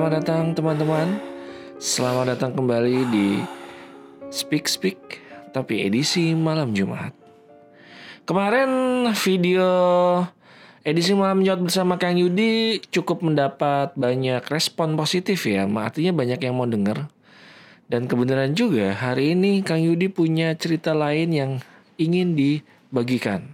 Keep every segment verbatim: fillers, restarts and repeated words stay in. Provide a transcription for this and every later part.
Selamat datang teman-teman. Selamat datang kembali di Speak Speak, tapi edisi malam Jumat. Kemarin video edisi malam Jumat bersama Kang Yudi cukup mendapat banyak respon positif ya. Artinya banyak yang mau denger. Dan kebenaran juga hari ini Kang Yudi punya cerita lain yang ingin dibagikan.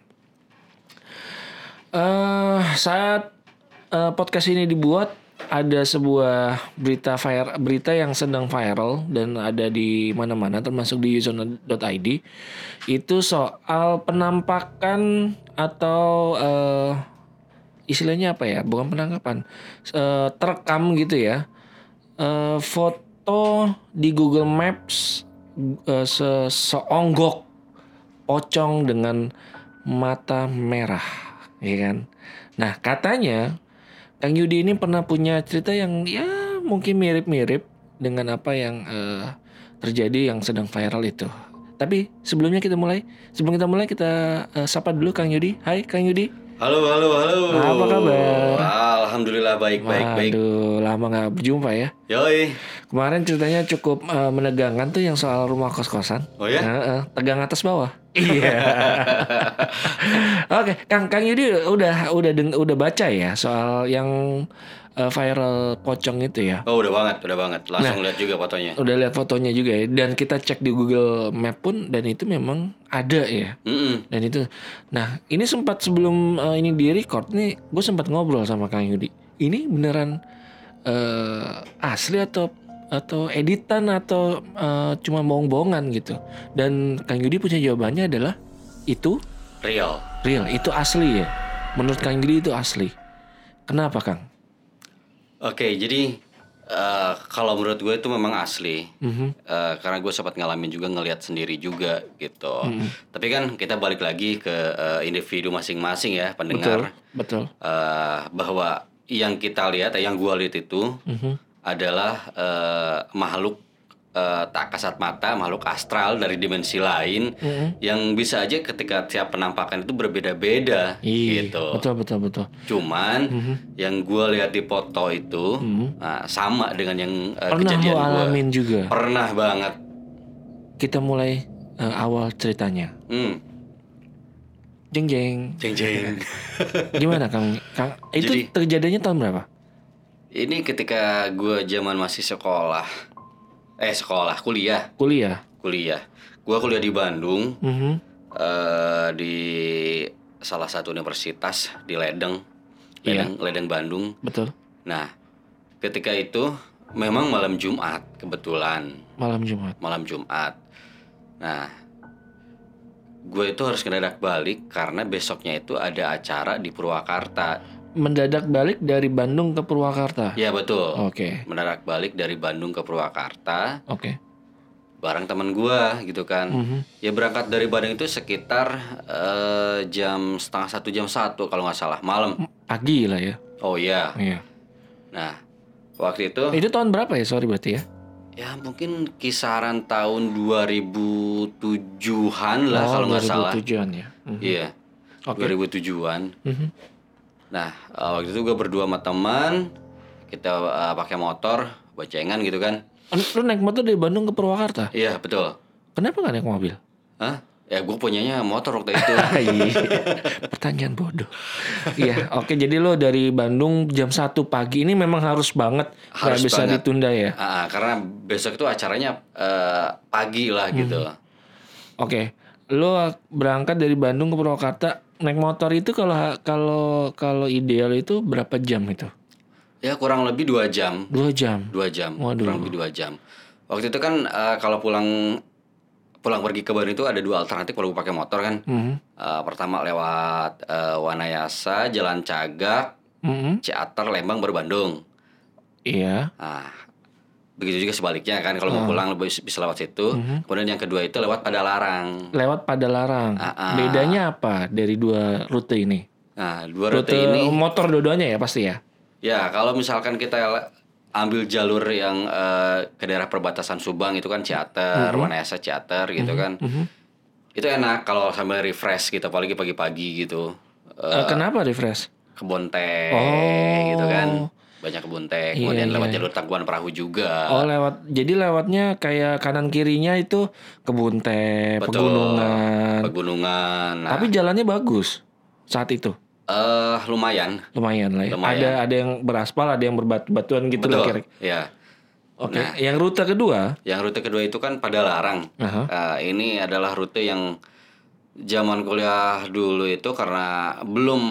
Uh, saat uh, podcast ini dibuat, ada sebuah berita viral, berita yang sedang viral dan ada di mana-mana termasuk di uzona dot i d. Itu soal penampakan atau uh, istilahnya apa ya? Bukan penangkapan, uh, terekam gitu ya. Uh, foto di Google Maps uh, seseonggok pocong dengan mata merah, ya kan? Nah, katanya Kang Yudi ini pernah punya cerita yang ya mungkin mirip-mirip dengan apa yang uh, terjadi yang sedang viral itu. Tapi sebelumnya kita mulai, sebelum kita mulai kita uh, sapa dulu Kang Yudi. Hai Kang Yudi. Halo, halo, halo. Apa kabar? Alhamdulillah baik, baik, baik. Aduh, lama gak berjumpa ya. Yoi. Kemarin ceritanya cukup uh, menegangkan tuh yang soal rumah kos-kosan. Oh ya? Uh, uh, tegang atas bawah. Iya. Oke, Kang Kang Yudi udah udah deng, udah baca ya soal yang uh, viral pocong itu ya. Oh, udah banget, udah banget. Langsung Nah, lihat juga fotonya. Udah lihat fotonya juga ya, dan kita cek di Google Map pun dan itu memang ada ya. Mm-mm. Dan itu, nah ini sempat sebelum uh, ini di record nih, gue sempat ngobrol sama Kang Yudi. Ini beneran uh, asli atau atau editan atau uh, cuma bohong-bohongan gitu. Dan Kang Yudi punya jawabannya adalah itu Real. real, itu asli ya. Menurut Kang Yudi itu asli. Kenapa Kang? Oke, jadi uh, kalau menurut gue itu memang asli. Mm-hmm. Uh, karena gue sempat ngalamin juga, ngelihat sendiri juga gitu. Mm-hmm. Tapi kan kita balik lagi ke uh, individu masing-masing ya, pendengar. Betul. Betul. Uh, bahwa yang kita lihat, yang gue lihat itu mm-hmm. adalah uh, makhluk uh, tak kasat mata, makhluk astral dari dimensi lain mm-hmm. yang bisa aja ketika tiap penampakan itu berbeda-beda. Iyi, gitu. Betul betul betul. Cuman mm-hmm. yang gue lihat di foto itu mm-hmm. nah, sama dengan yang uh, kejadian gue. Pernah lo alamin juga? Pernah banget. Kita mulai uh, awal ceritanya. Hmm. Jeng jeng. Jeng jeng. Gimana Kang? Kang itu Jadi, terjadinya tahun berapa? Ini ketika gue zaman masih sekolah. Eh sekolah, kuliah. Kuliah. Kuliah. Gue kuliah di Bandung. Mm-hmm. uh, Di salah satu universitas di Ledeng. Ledeng, yeah. Ledeng Bandung. Betul. Nah, ketika itu memang malam Jumat kebetulan. Malam Jumat. Malam Jumat. Nah, gue itu harus mendadak balik karena besoknya itu ada acara di Purwakarta. Mendadak balik dari Bandung ke Purwakarta. Ya betul. Oke. Okay. Mendadak balik dari Bandung ke Purwakarta. Oke. Okay. Bareng teman gue gitu kan. Mm-hmm. Ya berangkat dari Bandung itu sekitar uh, jam setengah satu jam satu kalau nggak salah malam. Pagi lah ya. Oh iya. Iya. Nah waktu itu. Itu tahun berapa ya? Sorry berarti ya. Ya mungkin kisaran tahun dua ribu tujuhan lah oh, kalau nggak salah. dua ribu tujuhan ya. Mm-hmm. Iya. Okay. dua ribu tujuhan. Mm-hmm. Nah uh, waktu itu gue berdua sama teman, kita uh, pakai motor, bocengan gitu kan. Lu naik motor dari Bandung ke Purwakarta? Iya betul. Kenapa nggak naik mobil? Hah? Ya gue punyanya motor waktu itu. Pertanyaan bodoh. Iya, oke. Jadi lo dari Bandung jam satu pagi ini memang harus banget, harus nggak bisa banget. Ditunda ya? Uh, karena besok itu acaranya uh, pagi lah gitu. Hmm. Oke, lo berangkat dari Bandung ke Purwakarta naik motor itu kalau kalau kalau ideal itu berapa jam itu? Ya kurang lebih dua jam. Dua jam. Dua jam. Waduh. Kurang lebih dua jam. Waktu itu kan uh, kalau pulang pulang pergi ke Bandung itu ada dua alternatif kalau gue pakai motor kan. Mm-hmm. Uh, pertama lewat uh, Wanayasa, Jalan Cagak, mm-hmm. Ciater, Lembang, baru Bandung. Iya. Nah, begitu juga sebaliknya kan kalau mau pulang lebih bisa lewat situ. Mm-hmm. Kemudian yang kedua itu lewat Padalarang. Lewat Padalarang. Uh-uh. Bedanya apa dari dua rute ini? Nah, dua rute, rute ini motor dua-duanya ya pasti ya. Ya, kalau misalkan kita ambil jalur yang uh, ke daerah perbatasan Subang itu kan Ciater, mm-hmm. Wanayasa Ciater gitu mm-hmm. kan. Mm-hmm. Itu enak kalau sambil refresh gitu, apalagi pagi-pagi gitu. Uh, uh, kenapa refresh? Kebon teh oh. gitu kan. banyak kebun teh. Iya, Kemudian lewat iya. jalur Tangkuban Perahu juga. Oh lewat, jadi lewatnya kayak kanan kirinya itu kebun teh, Betul. pegunungan. Pegunungan. Nah, Tapi jalannya bagus saat itu. eh lumayan. Lumayan lah ya. Lumayan. Ada ada yang beraspal, ada yang berbatu-batuan gitu lah Betul. kira. Ya. Oke. Nah. Yang rute kedua, Yang rute kedua itu kan Padalarang. Aha. Nah, ini adalah rute yang zaman kuliah dulu itu karena belum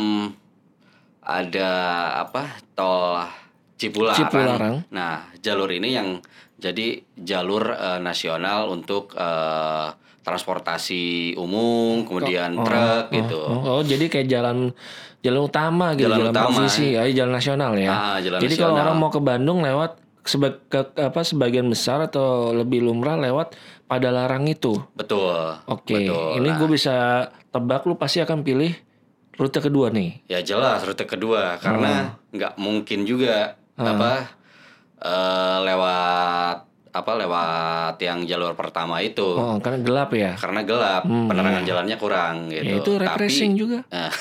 ada apa tol Cipularang. Cipularang. Nah, jalur ini yang jadi jalur eh, nasional untuk eh, transportasi umum, kemudian Oh, truk oh, gitu. Oh, oh, jadi kayak jalan jalan utama gitu, Jalan jalan, utama, provinsi, ya, jalan nasional ya. Ah, jalan jadi kalau nasional. orang mau ke Bandung lewat seba, ke, apa sebagian besar atau lebih lumrah lewat Padalarang itu. Betul. Oke, betul. ini Nah, gue bisa tebak lu pasti akan pilih rute kedua nih. ya jelas rute kedua karena nggak mungkin juga apa eh, lewat apa lewat yang jalur pertama itu. Oh, karena gelap ya. Karena gelap, penerangan jalannya kurang gitu. Ya itu refreshing Tapi, juga. Nah,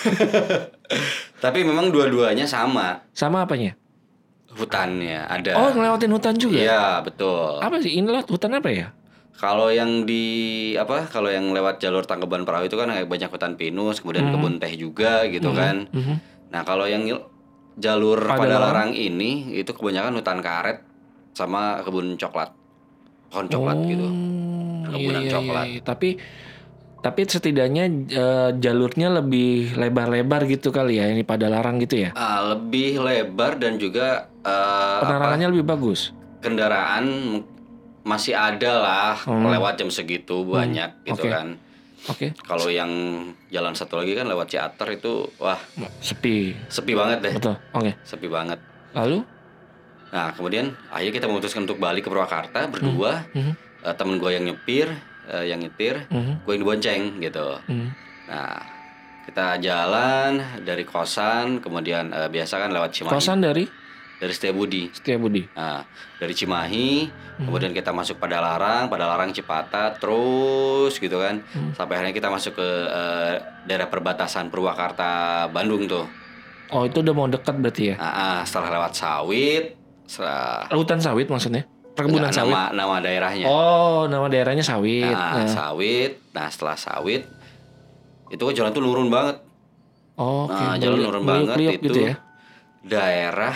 tapi memang dua-duanya sama. Sama apanya? Hutannya ada. Oh, ngelewatin hutan juga. Iya, betul. Apa sih? Ini lewat hutan apa ya? Kalau yang di apa? Kalau yang lewat jalur Tangkuban Perahu itu kan kayak banyak hutan pinus, kemudian kebun teh juga gitu kan. Mhm. Nah, kalau yang jalur Padalarang Padalarang ini itu kebanyakan hutan karet sama kebun coklat. Pohon coklat Oh, gitu. iya, Perkebunan iya, coklat. iya. Tapi tapi setidaknya eh, jalurnya lebih lebar-lebar gitu kali ya ini Padalarang gitu ya. Ah, lebih lebar dan juga eh, Penerangannya lebih bagus. kendaraan m- masih ada lah lewat jam segitu banyak gitu oke. kan. Oke. Kalau yang jalan satu lagi kan lewat Ciater itu wah Sepi. sepi banget deh, Betul. Oke. sepi banget. Lalu? Nah kemudian akhirnya kita memutuskan untuk balik ke Purwakarta berdua. Mhm. Eh, temen gue yang nyepir, eh, yang nyetir, Mhm. gue yang dibonceng gitu. Mhm. Nah kita jalan dari kosan, kemudian eh, biasa kan lewat Cimahi. Kosan dari Dari Setiabudi. Setiabudi. Nah, dari Cimahi, kemudian kita masuk Padalarang, Padalarang Cipatat, terus gitu kan, sampai akhirnya kita masuk ke eh, daerah perbatasan Purwakarta, Bandung tuh. Oh, itu udah mau dekat berarti ya? Nah, ah, setelah lewat sawit, setelah Hutan sawit maksudnya? Perkebunan enggak, sawit. nama nama daerahnya. Oh, nama daerahnya sawit. Nah, Nah. sawit. Nah, setelah sawit, itu kan jalan tuh nurun banget. Oh, oke. Nah, jalan nurun banget Meliuk-liuk itu gitu ya. daerah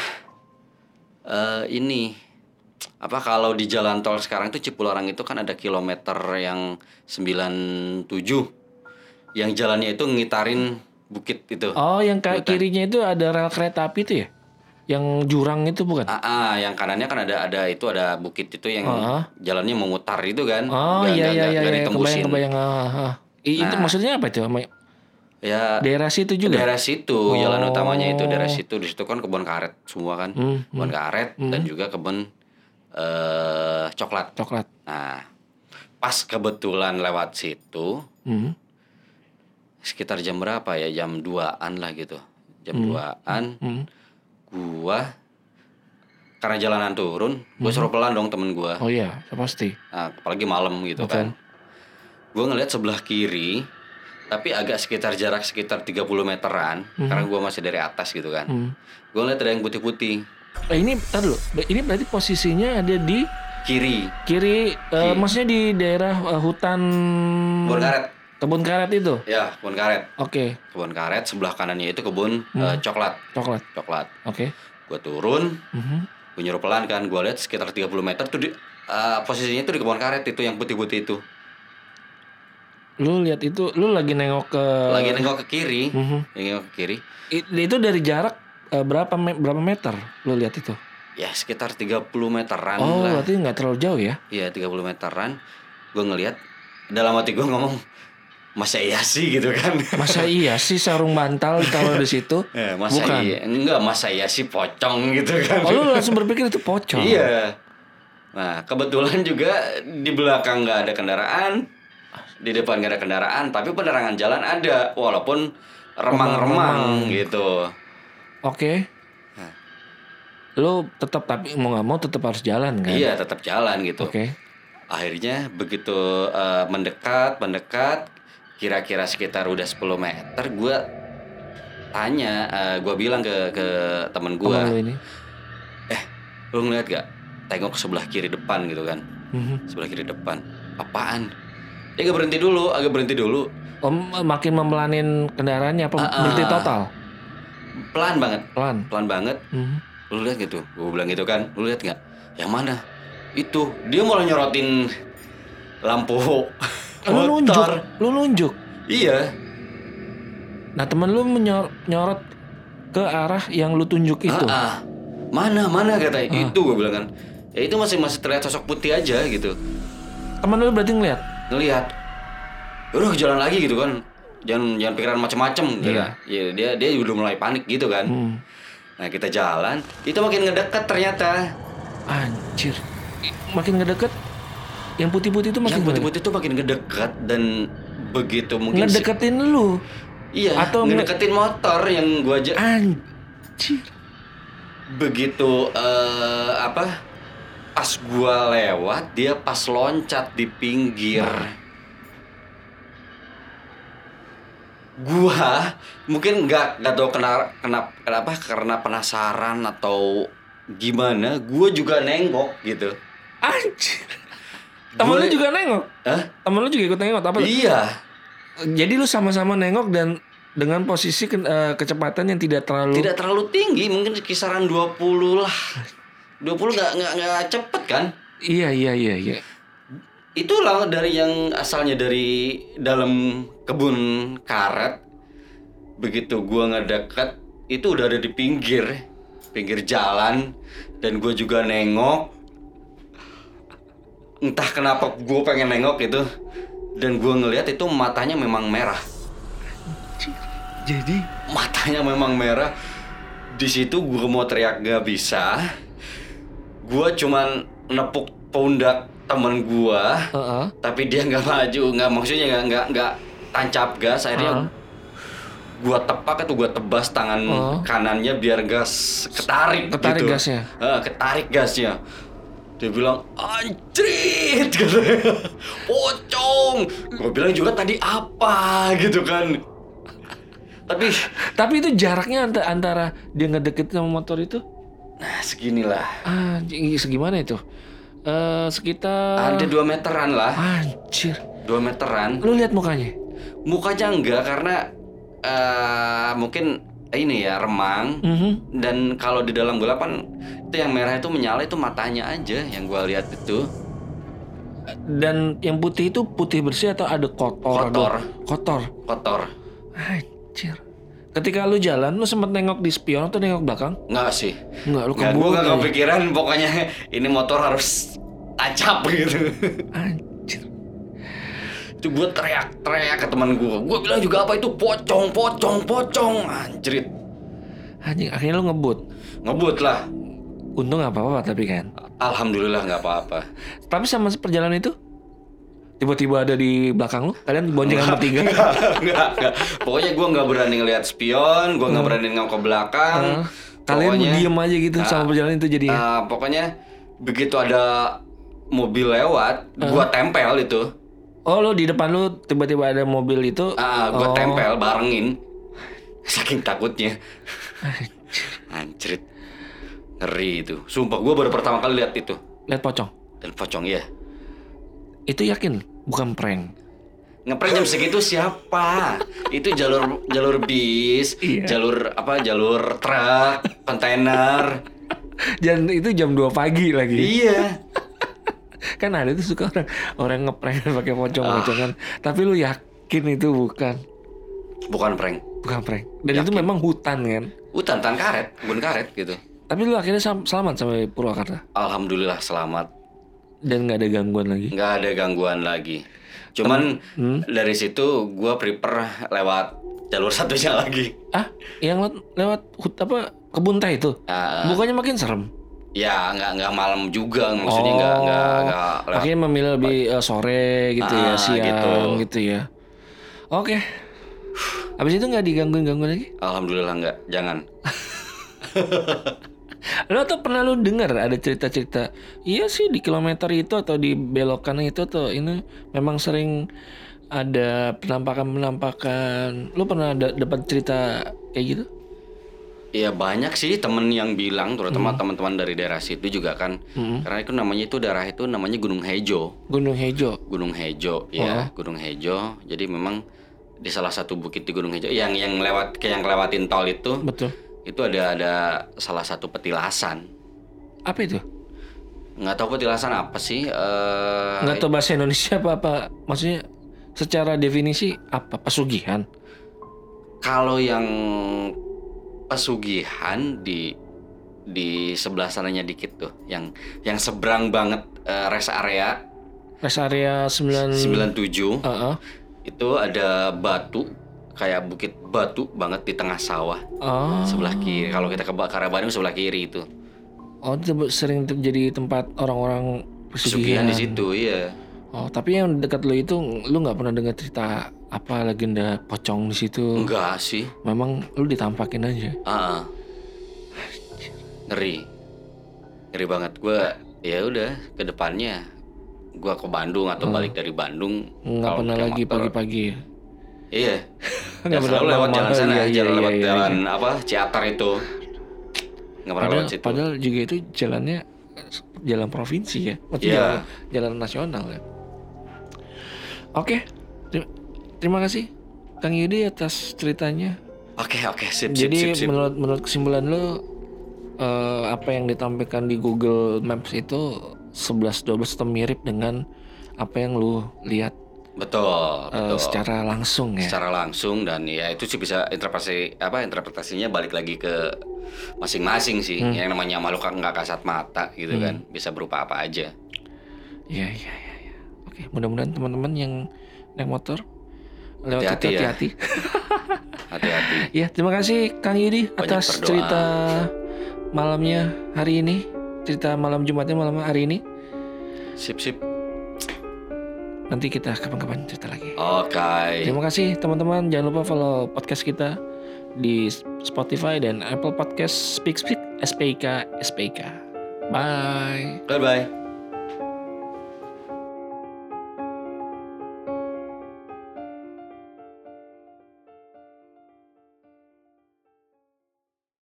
eh ini apa kalau di jalan tol sekarang itu Cipularang itu kan ada kilometer yang sembilan puluh tujuh yang jalannya itu ngitarin bukit itu. Oh, yang ke Hutan. kirinya itu ada rel kereta api itu ya? Yang jurang itu bukan? Ah, ah, yang kanannya kan ada ada itu ada bukit itu yang Ah. jalannya memutar itu kan. Oh, Nggak- iya nggak- iya nggak- iya, nggak iya. ditembusin. kebayang kebayang. Ah, ah. I- Itu Nah. maksudnya apa itu? Sama- Ya Daerah situ juga? daerah situ jalan Oh. utamanya itu daerah situ di situ kan kebun karet semua kan. Hmm, Kebun karet dan juga kebun eh coklat. Coklat. Nah, pas kebetulan lewat situ Hmm. sekitar jam berapa ya? Jam duaan lah gitu. Jam duaan Hmm. gua karena jalanan turun, gua suruh pelan dong temen gua. Oh iya, pasti. Nah, apalagi malam gitu Betul. kan. Gua ngeliat sebelah kiri tapi agak sekitar jarak sekitar tiga puluh meteran karena gua masih dari atas gitu kan. Hmm. Gua ngeliat ada yang putih-putih Eh, ini tar dulu. Ini berarti posisinya ada di kiri, kiri, eh, maksudnya di daerah eh, hutan kebun karet. kebun karet itu. Ya, kebun karet. Oke, Kebun karet sebelah kanannya itu kebun eh, coklat. coklat. Coklat. Oke. Gua turun, Mhm. gue nyuruh pelan kan, gue lihat sekitar tiga puluh meter tuh di, eh, posisinya tuh di kebun karet itu yang putih-putih itu. Lu lihat itu, lu lagi nengok ke Lagi nengok ke kiri, Mhm. lagi nengok ke kiri. I- itu dari jarak eh, berapa me- berapa meter lu lihat itu? Ya sekitar tiga puluh meteran Oh, lah. berarti nggak terlalu jauh ya? Iya tiga puluh meteran. Gue ngelihat dalam hati gue ngomong, masa iya sih gitu kan? Masa iya sih sarung bantal ditaruh di situ? Eh, masa Bukan. iya? Enggak, masa iya sih pocong gitu kan? Oh, lu langsung berpikir itu pocong. Iya. Nah kebetulan juga di belakang nggak ada kendaraan, di depan nggak ada kendaraan, tapi penerangan jalan ada, walaupun remang-remang gitu. Oke. Lu tetap tapi mau nggak mau tetap harus jalan kan? Iya, tetap jalan gitu. Oke. Akhirnya begitu eh, mendekat, mendekat, kira-kira sekitar udah sepuluh meter, gue tanya, gue bilang ke ke temen gue, Temen lu ini. Eh, lu ngeliat gak? Tengok ke sebelah kiri depan gitu kan. Mhm. Sebelah kiri depan. Apaan? Dia agak berhenti dulu, agak berhenti dulu. Om makin memelanin kendaraannya apa Ah, ah. berhenti total? Pelan banget, Pelan. pelan banget. Mhm. Lu lihat gitu? Gue bilang gitu kan. Lu lihat nggak? Yang mana? Itu dia malah nyorotin lampu Lu nunjuk, motor. lu nunjuk. Iya. Nah temen lu menyor- nyorot ke arah yang lu tunjuk itu. Ah, ah. Mana mana katanya. Ah. Itu gue bilang kan. Ya itu masih masih terlihat sosok putih aja gitu. Temen lu berarti ngeliat. Ngelihat. Udah jalan lagi gitu kan. Jangan jangan pikiran macem-macem gitu Iya. kan. Ya, dia dia udah mulai panik gitu kan. Hmm. Nah kita jalan, itu makin ngedeket ternyata. Anjir. Makin ngedeket. Yang putih-putih itu makin Yang putih-putih itu makin ngedeket dan begitu mungkin si- ngedeketin lu. Iya, Atau nge- ngedeketin motor yang gua aja. Anjir. Begitu eh, apa? Pas gua lewat, dia pas loncat di pinggir. Gua mungkin nggak nggak tahu kenapa kenapa kenapa karena penasaran atau gimana. Gua juga nengok gitu. Anjir. Temen lu Gua- juga nengok? Hah? Temen lu juga ikut nengok apa? Iya. Jadi lu sama-sama nengok dan dengan posisi ke- eh, kecepatan yang tidak terlalu Tidak terlalu tinggi, mungkin kisaran dua puluh lah. dua puluh nggak nggak nggak cepet kan? Iya iya iya iya. Itulah dari yang asalnya dari dalam kebun karet. Begitu gua ngedeket, itu udah ada di pinggir, pinggir jalan, dan gua juga nengok. Entah kenapa gua pengen nengok itu, dan gua ngelihat itu matanya memang merah. Jadi Matanya memang merah. Di situ gua mau teriak gak bisa. Gua cuman nepuk pundak temen gua. Heeh. Tapi dia nggak maju, nggak maksudnya nggak nggak nggak tancap gas. Akhirnya Uh-huh. gua tepak atau gua tebas tangan Uh-huh. kanannya biar gas ketarik, Ketarik gitu. gasnya. Eh, ketarik gasnya. Dia bilang anjrit, katanya. Pocong. Gua bilang juga tadi apa gitu kan. Tapi Tapi itu jaraknya anta- antara dia ngedeketin sama motor itu nah seginilah. ah j- segimana itu? Eh sekitar Ada dua meteran lah, Anjir. dua meteran. Lu lihat mukanya? Mukanya enggak karena eh, mungkin ini ya remang. Mhm. Dan kalau di dalam gelap kan itu yang merah itu menyala itu matanya aja yang gua lihat itu. Dan yang putih itu putih bersih atau ada kotor? Kotor. Ada- Kotor. Kotor. Anjir. Ketika lu jalan, lu sempet nengok di spion atau nengok belakang? Enggak sih. Enggak, lu Enggak, gua keburu. enggak kali. kepikiran pokoknya ini motor harus tancap gitu. Anjir. Itu gua teriak-teriak ke teman gua. Gua bilang juga apa itu pocong, pocong, pocong. Anjrit. Anjing, akhirnya lu ngebut. Ngebut lah. Untung gak apa-apa tapi kan. Alhamdulillah nggak apa-apa. Tapi sama perjalanan itu tiba-tiba ada di belakang lu, kalian boncengan bertiga. Enggak, enggak, enggak. Pokoknya gua nggak berani ngelihat spion, gua nggak berani nengok ke belakang. Hmm. Kalian Pokoknya, diem aja gitu Ah, sama perjalanan itu jadinya. ah, pokoknya begitu ada mobil lewat, gua tempel itu. Oh, lu di depan lu tiba-tiba ada mobil itu. Ah, gua Oh. tempel barengin. Saking takutnya. Anjrit. Ngeri itu. Sumpah gua baru pertama kali lihat itu. Lihat pocong. Dan pocong ya. Itu yakin bukan prank. Ngeprank jam segitu siapa? Itu jalur jalur bis, Iya. jalur apa? Jalur truk, kontainer. Dan itu jam dua pagi lagi. Iya. Kan ada tuh suka orang orang ngeprank pakai Ah. pocong-pocongan. Tapi lu yakin itu bukan Bukan prank. bukan prank. Dan itu memang hutan kan. Hutan tan karet, kebun karet gitu. Tapi lu akhirnya sam- selamat sampai Purwakarta Alhamdulillah selamat. dan nggak ada gangguan lagi. Nggak ada gangguan lagi. Cuman hmm? dari situ gua prepare lewat jalur satunya lagi. Ah, yang lewat, lewat hut apa kebun teh itu? Ah, Bukannya makin serem. ya nggak nggak malam juga, maksudnya nggak nggak nggak lewat. Akhirnya memilih lebih eh, sore gitu ya, Ah, siang gitu. gitu. ya. Oke. Habis itu nggak digangguin-gangguin lagi? Alhamdulillah nggak. Jangan. Lo tuh pernah lu dengar ada cerita-cerita, iya sih di kilometer itu atau di belokan itu tuh ini memang sering ada penampakan-penampakan. Lu pernah ada dapat cerita kayak gitu? Ya banyak sih temen yang bilang, terutama Hmm. teman-teman dari daerah situ juga kan, Hmm. karena itu namanya itu daerah itu namanya Gunung Hejo, Gunung Hejo. Gunung Hejo, ya Gunung Hejo. Jadi memang di salah satu bukit di Gunung Hejo, yang yang lewat kayak yang lewatin tol itu, Betul. itu ada ada salah satu petilasan. Apa itu? Nggak tahu petilasan apa sih? eh Nggak tahu bahasa Indonesia apa apa. Maksudnya secara definisi apa? Pesugihan. Kalau yang pesugihan di di sebelah sananya dikit tuh, yang yang seberang banget eh, rest area Rest area sembilan. sembilan puluh tujuh. Heeh. Itu ada batu, kayak bukit batu banget di tengah sawah. Oh. Sebelah kiri. Kalau kita ke Karang Bandung sebelah kiri itu. Oh, itu sering terjadi tempat orang-orang Pesugihan pesugihan. di situ, iya. Oh, tapi yang dekat lo itu lu nggak pernah dengar cerita apa legenda pocong di situ? Enggak sih. Memang lu ditampakin aja. Ah, ngeri, ngeri banget. Gue ya udah ke depannya gue ke Bandung atau balik dari Bandung. Nggak kalau pernah pakai lagi motor. pagi-pagi. Iya. Nggak Ya, pernah selalu lewat jalan malam-malam, sana, iya, iya, jalan iya, lewat iya, jalan apa Ciatar itu. Nggak pernah Padahal, lewat situ. padahal juga itu jalannya jalan provinsi ya, maksudnya Iya. jalan, jalan nasional ya. Oke, Ter- terima kasih Kang Yudi atas ceritanya. Oke oke sip sip Jadi sip sip. menurut menurut kesimpulan lo eh, apa yang ditampilkan di Google Maps itu sebelas dua belas atau mirip dengan apa yang lu lihat Betul eh, betul. secara langsung ya. Secara langsung, dan ya itu sih bisa interpretasi apa interpretasinya balik lagi ke masing-masing sih. Hmm. Yang namanya makhluk nggak kasat mata gitu kan, bisa berupa apa aja. Iya iya iya. Ya. Oke, mudah-mudahan teman-teman yang naik motor lewat Hati-hati itu ya. hati-hati. Hati-hati. Ya, terima kasih Kang Yudi Banyak atas berdoa. cerita malamnya hari ini, cerita malam Jumatnya malam hari ini. Sip sip. Nanti kita kapan-kapan cerita lagi. Oke. Terima kasih teman-teman. Jangan lupa follow podcast kita di Spotify dan Apple Podcast Speak Speak S P I K S P I K. Bye. Bye bye.